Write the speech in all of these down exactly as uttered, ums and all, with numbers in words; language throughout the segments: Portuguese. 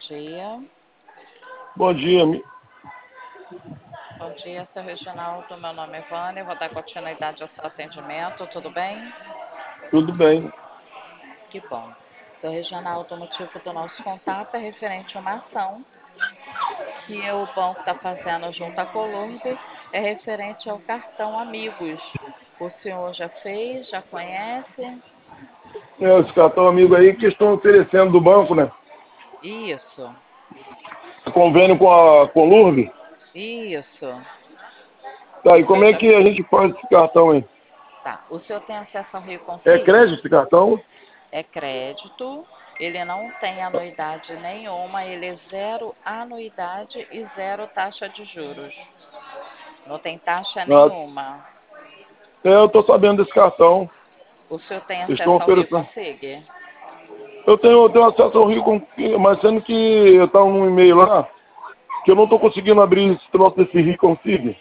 dia. Bom dia. mi- Bom dia, seu Reginaldo. Meu nome é Vânia. Vou dar continuidade ao seu atendimento. Tudo bem? Tudo bem. Que bom. Seu Reginaldo, o motivo do nosso contato é referente a uma ação que o banco está fazendo junto à Colurbe, é referente ao cartão Amigos. O senhor já fez, já conhece? É, esse cartão amigo aí que estão oferecendo do banco, né? Isso, Convênio com a Colurbe. isso. Tá, O e como senhor é já... que a gente faz esse cartão aí? Tá. O senhor tem acesso ao Rio É Consigo? crédito esse cartão? É crédito, ele não tem anuidade nenhuma, ele é zero anuidade e zero taxa de juros. Não tem taxa Ah, nenhuma. é, eu tô sabendo desse cartão. O senhor tem Eles estão acesso ao Rio oferecendo. Consigo? Eu tenho, eu tenho acesso ao Rio, com- mas sendo que eu tava num e-mail lá, que eu não tô conseguindo abrir esse troço desse Rio Consigo.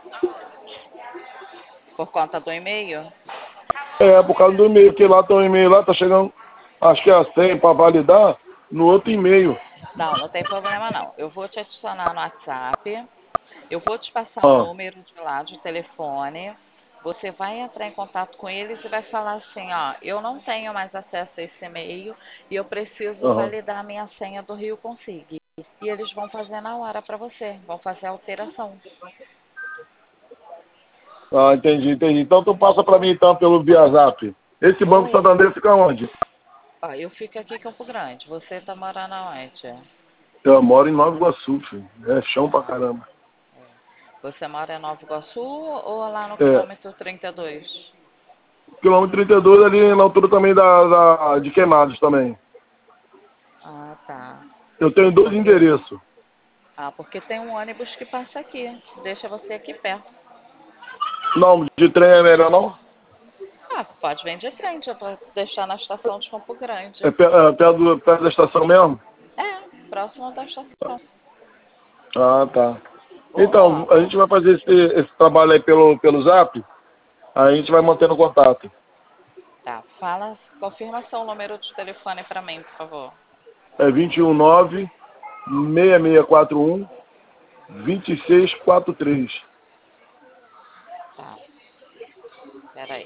Por conta do e-mail? É, por causa do e-mail, porque lá tem um e-mail lá, tá chegando, acho que é a senha para validar, no outro e-mail. Não, não tem problema não. Eu vou te adicionar no WhatsApp, eu vou te passar o Ah, número de lá de telefone. Você vai entrar em contato com eles e vai falar assim, ó, eu não tenho mais acesso a esse e-mail e eu preciso aham. validar a minha senha do Rio Consigo. E eles vão fazer na hora para você, vão fazer a alteração. Ah, entendi, entendi. Então tu passa para mim então pelo via Zap. Esse Banco Ou, Santander fica onde? ó, eu fico aqui em Campo Grande, você tá morando aonde? Eu moro em Nova Iguaçu, filho. É chão pra Ah, caramba. você mora em Nova Iguaçu ou lá no É, quilômetro trinta e dois? quilômetro trinta e dois ali na altura também da, da, de Queimados também. Ah, tá. Eu tenho dois Porque, endereços. ah, porque tem um ônibus que passa aqui, deixa você aqui perto. Não, de trem é melhor não? Ah, pode vir de frente, eu vou deixar na estação de Campo Grande. É, pe- é perto, do- perto da estação mesmo? É, próximo da estação. Ah, tá. Ô, Então, ó, a gente vai fazer esse, esse trabalho aí pelo, pelo Zap, aí a gente vai mantendo contato. tá, fala, confirma seu número de telefone para mim, por favor. É vinte e um nove, seis seis quatro um, dois seis quatro três. Tá, peraí.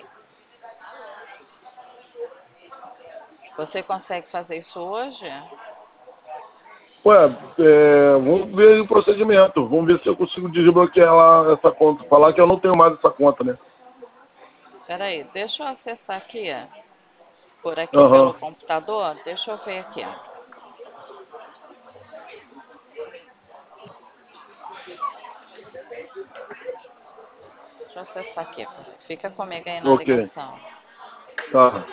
Você consegue fazer isso hoje? Ué, é, vamos ver o procedimento. Vamos ver se eu consigo desbloquear lá essa conta. Falar que eu não tenho mais essa conta, né? Peraí, deixa eu acessar aqui, por aqui pelo Aham. computador. Deixa eu ver aqui. Deixa eu acessar aqui. Fica comigo aí na Ok. ligação. Tá.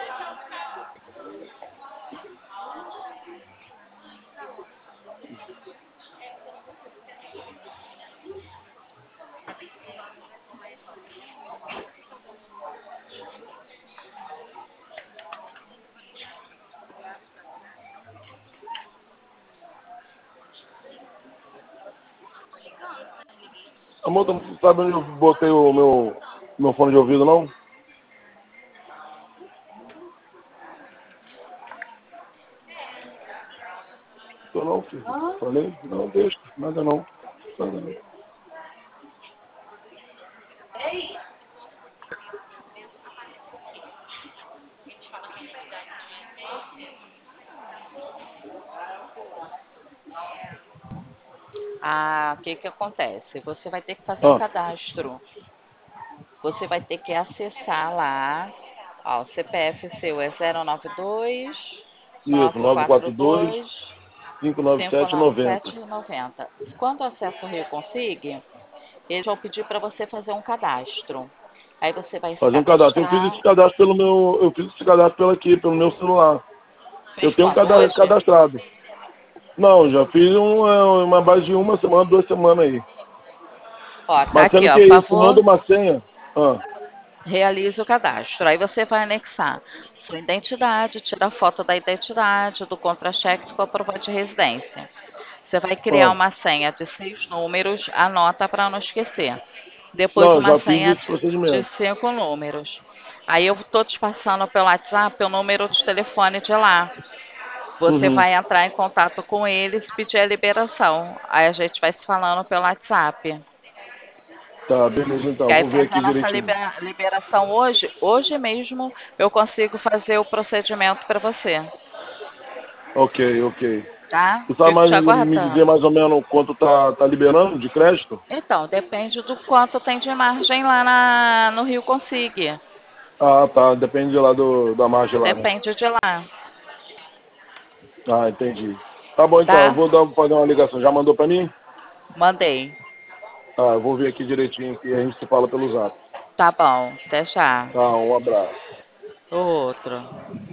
Amor, tu não sabe onde eu botei o meu, meu fone de ouvido, não? Tô não, filho. Falei? Não, deixa. Nada não. Nada não. Ah, o que que acontece? Você vai ter que fazer um Ah, cadastro. Você vai ter que acessar lá. Ó, o C P F seu é zero nove dois isso. nove quatro nove quatro dois, dois cinco nove cinco sete nove nove zero. sete nove zero. Quando acessa o Rio Consigo, eles vão pedir para você fazer um cadastro. Aí você vai se Fazer um cadastro. Eu fiz cadastrar. esse cadastro pelo meu. Eu fiz esse cadastro pelo aqui, pelo meu celular. Eu Fez tenho um quando? cada- Hoje? cadastrado. Não, já fiz um, é, uma base de uma semana, duas semanas aí. Ó, tá Mas aqui, sendo ó. que Por é isso, manda favor, uma senha. Ah, realize o cadastro. Aí você vai anexar sua identidade, tira foto da identidade, do contra-cheque, do comprovante de residência. Você vai criar ah. uma senha de seis números, anota para não esquecer. Depois Não, eu uma já fiz senha esse de, de procedimento. cinco números. Aí eu estou te passando pelo WhatsApp o número de telefone de lá. Você Uhum. vai entrar em contato com eles e pedir a liberação. Aí a gente vai se falando pelo WhatsApp. Tá, beleza Que então. aí Vou ver aqui fazendo essa direitinho. libera- liberação hoje, hoje mesmo eu consigo fazer o procedimento para você, Ok, ok. tá? Tu sabe Fico mais te me dizer aguardando. mais ou menos quanto tá, tá liberando de crédito? Então, depende do quanto tem de margem lá na, no Rio Consigue. Ah, tá. Depende lá do, da margem lá, né? Depende de lá, Ah, entendi. Tá bom então, eu tá? vou dar, fazer uma ligação. Já mandou pra mim? Mandei. Tá, eu vou ver aqui direitinho e a gente se fala pelo zap. Tá bom, até já. Tá, um abraço. Outro.